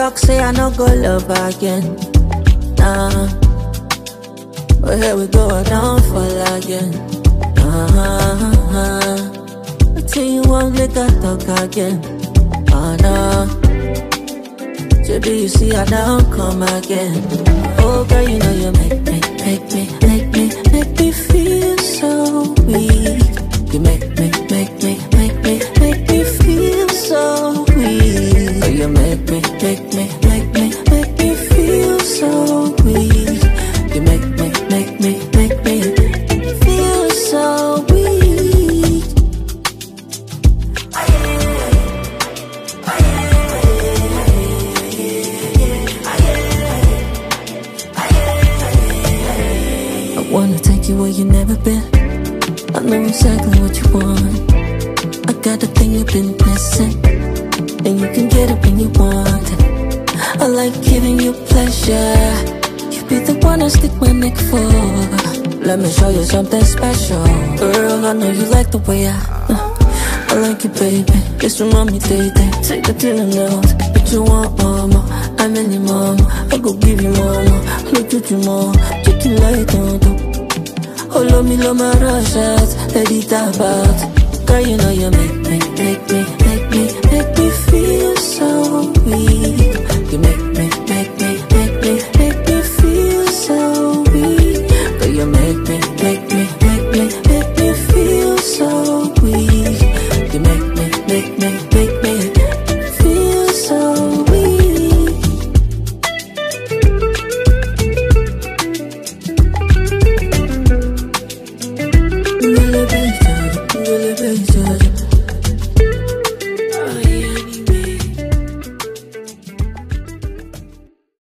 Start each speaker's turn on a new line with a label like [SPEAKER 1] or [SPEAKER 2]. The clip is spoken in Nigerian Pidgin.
[SPEAKER 1] talk, say I no go love again. Nah, but here we go, I don't fall again. I tell you one, make I talk again. Oh no, baby, you see I don't come again. Oh girl, you know you make me feel so weak. You make me feel so weak. Oh, you make me feel so weak. You make me feel so weak. I wanna take you where you never been. I know exactly what you want. I got the thing you've been missing, and you can get it when you want it. I like giving you pleasure. You be the one I stick my neck for. Let me show you something special. Girl, I know you like the way I like it, baby. Just remind me, day. Take the dinner notes, but you want more. I'm any mama, I go give you more. Look at you more, take you like don't. Oh, love me, my rushes, let it about. Girl, you know you make me feel so weak. You make me feel so weak. Girl, you make me feel so weak. You make me feel so weak. Really, baby,